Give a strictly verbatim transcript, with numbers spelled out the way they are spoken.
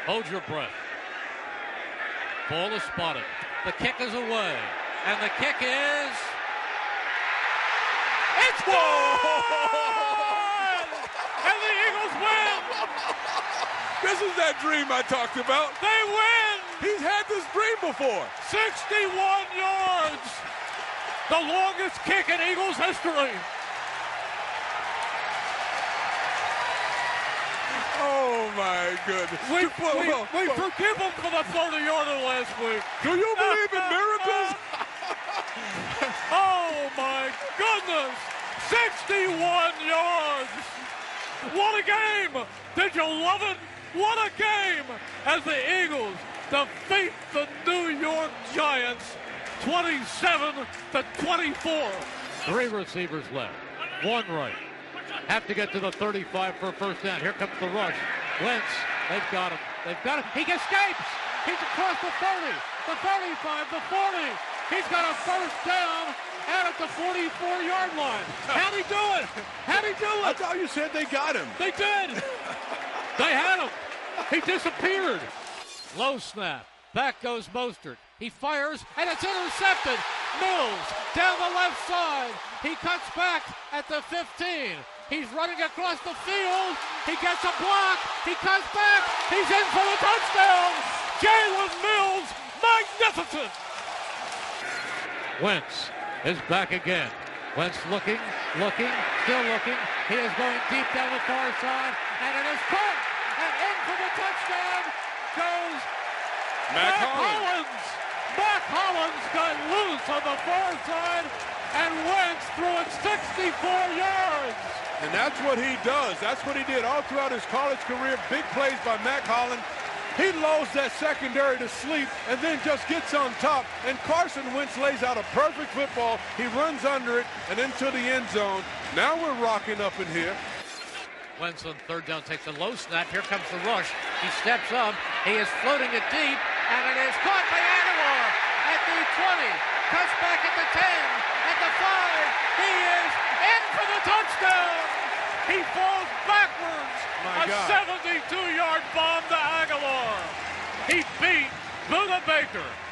Hold your breath. Ball is spotted. The kick is away. And the kick is... It's gone! And the Eagles win! This is that dream I talked about. They win! He's had this dream before. sixty-one yards! The longest kick in Eagles history. Oh, my goodness. We, Well, we, well, we well, forgive him for the thirty-yarder last week. do you believe in miracles? Oh, my goodness! sixty-one yards! What a game! Did you love it? What a game! As the Eagles defeat the New York Giants twenty-seven to twenty-four. Three receivers left. One right. Have to get to the thirty-five for a first down. Here comes the rush. Wentz, they've got him. They've got him. He escapes. He's across the thirty, the thirty-five, the forty. He's got a first down out at the forty-four-yard line. How'd he do it? How'd he do I it? thought you said they got him. They did. They had him. He disappeared. Low snap. Back goes Mostert. He fires, and it's intercepted. Mills down the left side. He cuts back at the fifteen. He's running across the field. He gets a block. He cuts back. He's in for the touchdown. Jalen Mills, magnificent. Wentz is back again. Wentz looking, looking, still looking. He is going deep down the far side, and it is caught. And in for the touchdown goes Mac Mac Hollins. Hollins. Mac Hollins got loose on the far side, and Wentz threw it sixty-four yards. And that's what he does. That's what he did all throughout his college career. Big plays by Mac Hollins. He lulls that secondary to sleep and then just gets on top. And Carson Wentz lays out a perfect football. He runs under it and into the end zone. Now we're rocking up in here. Wentz on third down takes a low snap. Here comes the rush. He steps up. He is floating it deep, and it is caught by Aguilar at the twenty. Cuts back at the ten, at the five. He is in for the touchdown. He falls backwards. My a God. seventy-two-yard bomb to Aguilar. He beat Buda Baker.